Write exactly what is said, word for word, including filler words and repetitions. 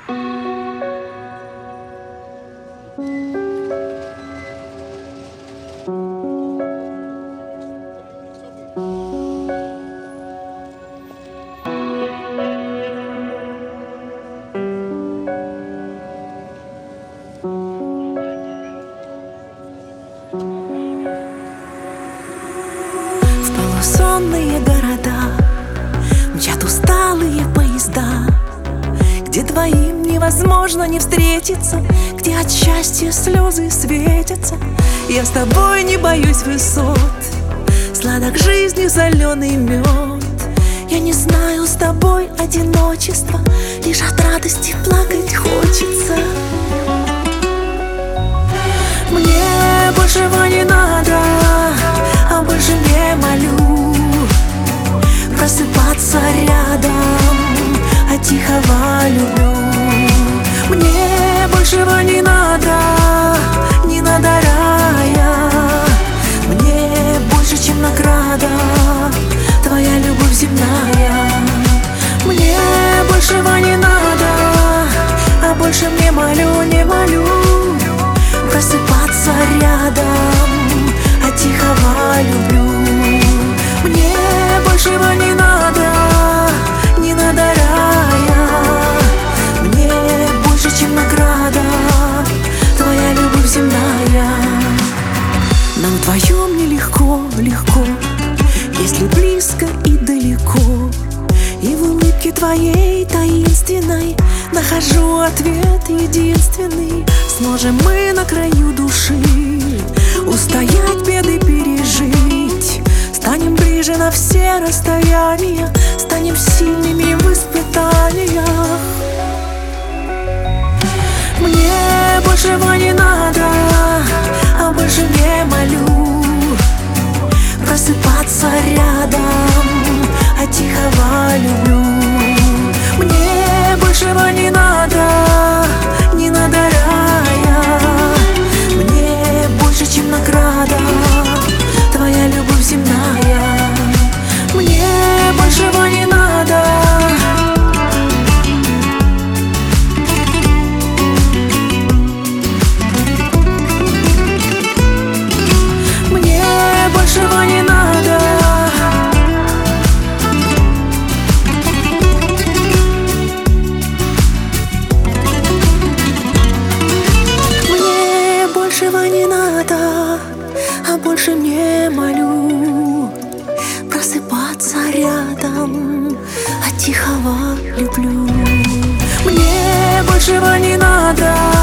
Полусонные города, мчат усталые поезда, где двоим невозможно не встретиться, где от счастья слезы светятся. Я с тобой не боюсь высот, сладок жизни соленый мед. Я не знаю с тобой одиночества, лишь от радости плакать хочется. Мне большего не надо, а больше не молю просыпаться рядом, а тихого люблю. Мне большего не надо, не надо рая. Мне больше, чем награда твоя любовь земная. Мне большего не надо, а больше не молю, не молю просыпаться рядом, а тихого люблю. Мне большего не надо, не надо рая. Мне больше, чем награда твоя любовь земная. Нам вдвоем нелегко, легко, если близко и далеко. И в улыбке твоей таинственной нахожу ответ единственный. Сможем мы на краю души устоять, беды пережить. Станем ближе на все расстояния, станем сильными в испытаниях. Мне большего не надо, а больше не молю просыпаться рядом, а тихого люблю. Мне большего не надо, не надо рая. Мне больше, чем награда твоя любовь земная. Мне большего не надо. Мне большего не надо. Мне большего не надо, а больше не молю просыпаться рядом, а тихого люблю. Мне большего не надо.